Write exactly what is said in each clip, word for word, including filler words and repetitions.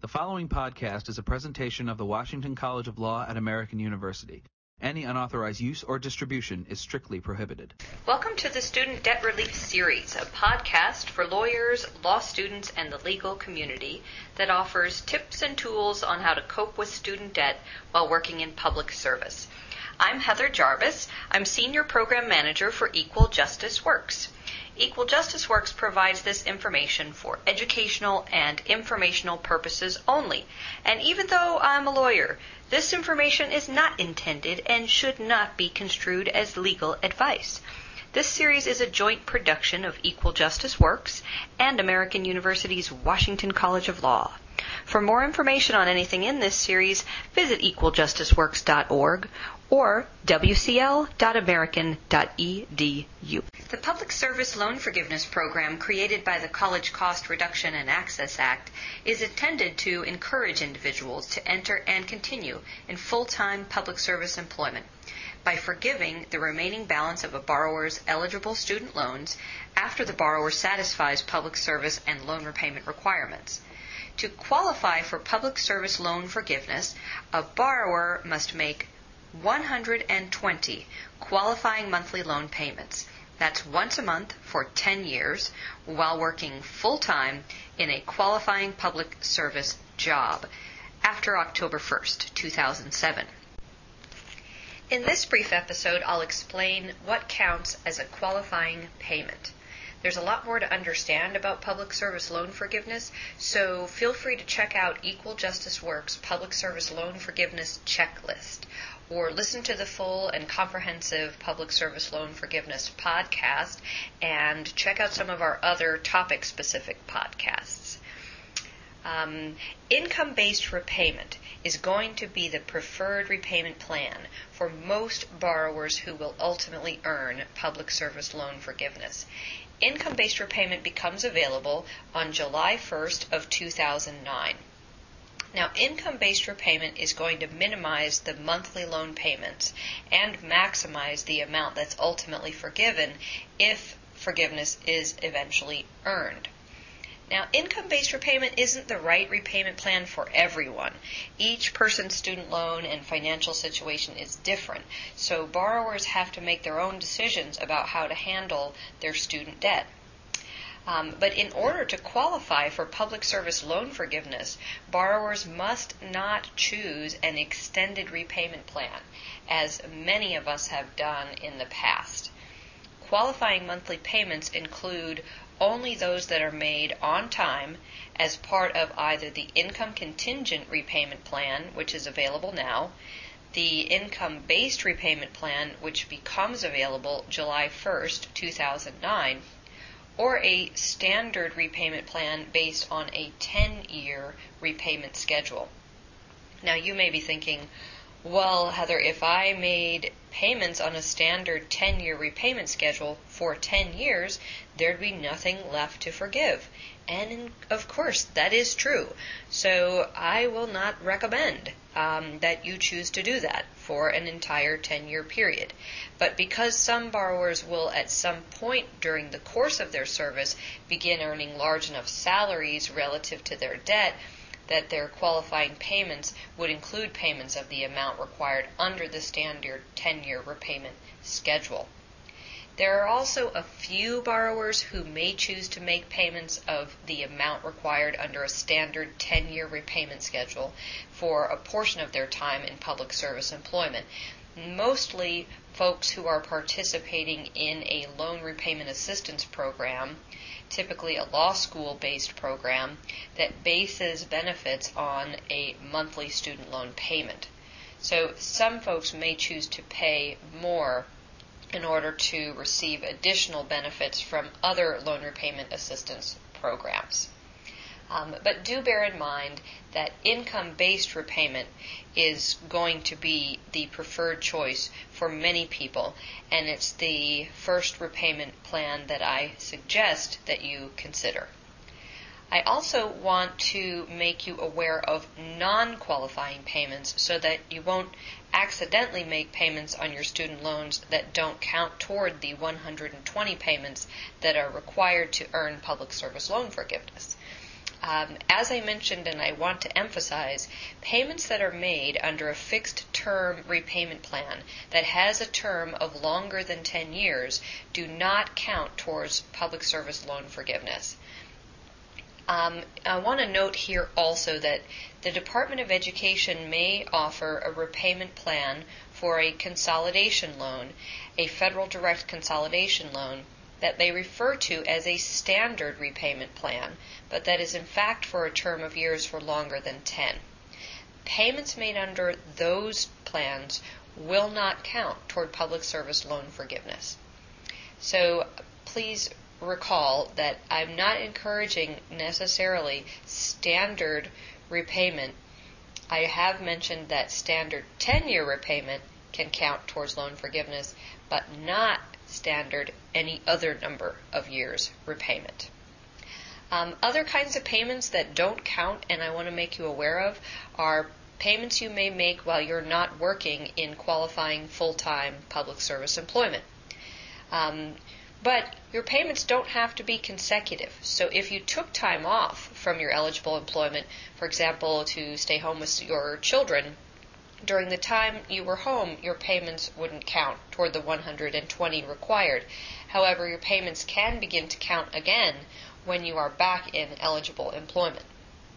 The following podcast is a presentation of the Washington College of Law at American University. Any unauthorized use or distribution is strictly prohibited. Welcome to the Student Debt Relief Series, a podcast for lawyers, law students, and the legal community that offers tips and tools on how to cope with student debt while working in public service. I'm Heather Jarvis. I'm Senior Program Manager for Equal Justice Works. Equal Justice Works provides this information for educational and informational purposes only. And even though I'm a lawyer, this information is not intended and should not be construed as legal advice. This series is a joint production of Equal Justice Works and American University's Washington College of Law. For more information on anything in this series, visit equal justice works dot org or w c l dot american dot e d u. The Public Service Loan Forgiveness Program, created by the College Cost Reduction and Access Act, is intended to encourage individuals to enter and continue in full-time public service employment by forgiving the remaining balance of a borrower's eligible student loans after the borrower satisfies public service and loan repayment requirements. To qualify for public service loan forgiveness, a borrower must make one hundred twenty qualifying monthly loan payments. That's once a month for ten years while working full-time in a qualifying public service job after October first, two thousand seven. In this brief episode, I'll explain what counts as a qualifying payment. There's a lot more to understand about public service loan forgiveness, so feel free to check out Equal Justice Works Public Service Loan Forgiveness Checklist, or listen to the full and comprehensive Public Service Loan Forgiveness podcast, and check out some of our other topic-specific podcasts. Um, income-based repayment is going to be the preferred repayment plan for most borrowers who will ultimately earn public service loan forgiveness. Income-based repayment becomes available on July first of two thousand nine. Now, income-based repayment is going to minimize the monthly loan payments and maximize the amount that's ultimately forgiven if forgiveness is eventually earned. Now, income-based repayment isn't the right repayment plan for everyone. Each person's student loan and financial situation is different, so borrowers have to make their own decisions about how to handle their student debt. Um, but in order to qualify for public service loan forgiveness, borrowers must not choose an extended repayment plan, as many of us have done in the past. Qualifying monthly payments include only those that are made on time as part of either the income contingent repayment plan, which is available now, the income-based repayment plan, which becomes available July first, two thousand nine, or a standard repayment plan based on a ten-year repayment schedule. Now, you may be thinking, well, Heather, if I made payments on a standard ten-year repayment schedule for ten years, there'd be nothing left to forgive. And, of course, that is true. So I will not recommend um, that you choose to do that for an entire ten-year period. But because some borrowers will at some point during the course of their service begin earning large enough salaries relative to their debt that their qualifying payments would include payments of the amount required under the standard ten-year repayment schedule. There are also a few borrowers who may choose to make payments of the amount required under a standard ten-year repayment schedule for a portion of their time in public service employment. Mostly folks who are participating in a loan repayment assistance program, typically a law school-based program that bases benefits on a monthly student loan payment. So some folks may choose to pay more in order to receive additional benefits from other loan repayment assistance programs. Um, but do bear in mind that income-based repayment is going to be the preferred choice for many people, and it's the first repayment plan that I suggest that you consider. I also want to make you aware of non-qualifying payments so that you won't accidentally make payments on your student loans that don't count toward the one hundred twenty payments that are required to earn public service loan forgiveness. Um, as I mentioned, and I want to emphasize, payments that are made under a fixed term repayment plan that has a term of longer than ten years do not count towards public service loan forgiveness. Um, I want to note here also that the Department of Education may offer a repayment plan for a consolidation loan, a federal direct consolidation loan, that they refer to as a standard repayment plan, but that is in fact for a term of years for longer than ten. Payments made under those plans will not count toward public service loan forgiveness. So please recall that I'm not encouraging necessarily standard repayment. I have mentioned that standard ten-year repayment can count towards loan forgiveness, but not standard any other number of years repayment. Um, other kinds of payments that don't count, and I want to make you aware of, are payments you may make while you're not working in qualifying full-time public service employment. Um, but your payments don't have to be consecutive. So if you took time off from your eligible employment, for example, to stay home with your children, during the time you were home, your payments wouldn't count toward the one hundred twenty required. However, your payments can begin to count again when you are back in eligible employment.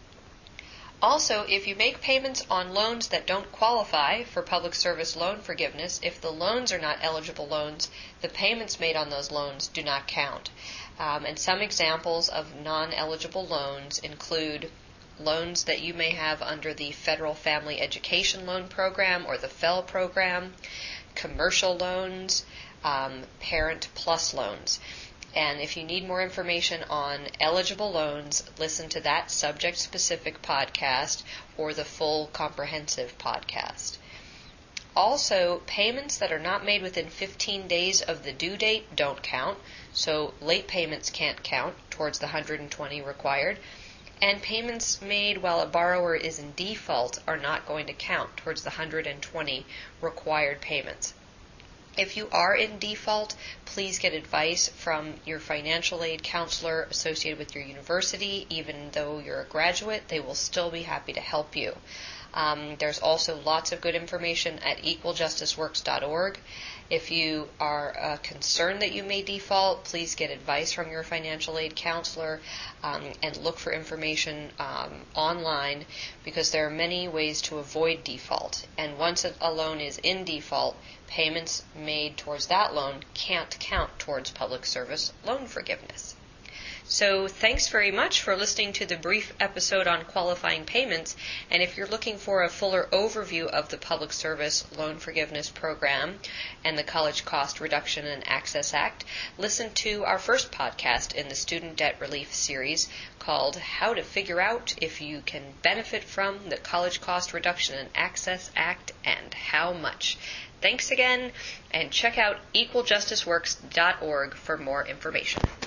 Also, if you make payments on loans that don't qualify for public service loan forgiveness, if the loans are not eligible loans, the payments made on those loans do not count. Um, and some examples of non-eligible loans include loans that you may have under the Federal Family Education Loan Program or the F E L program, commercial loans, um, Parent Plus loans. And if you need more information on eligible loans, listen to that subject-specific podcast or the full comprehensive podcast. Also, payments that are not made within fifteen days of the due date don't count, so late payments can't count towards the one hundred twenty required. And payments made while a borrower is in default are not going to count towards the one hundred twenty required payments. If you are in default, please get advice from your financial aid counselor associated with your university. Even though you're a graduate, they will still be happy to help you. Um, there's also lots of good information at equal justice works dot org. If you are uh, concerned that you may default, please get advice from your financial aid counselor um, and look for information um, online, because there are many ways to avoid default. And once a loan is in default, payments made towards that loan can't count towards public service loan forgiveness. So thanks very much for listening to the brief episode on qualifying payments. And if you're looking for a fuller overview of the Public Service Loan Forgiveness Program and the College Cost Reduction and Access Act, listen to our first podcast in the Student Debt Relief series called How to Figure Out If You Can Benefit from the College Cost Reduction and Access Act and How Much. Thanks again, and check out equal justice works dot org for more information.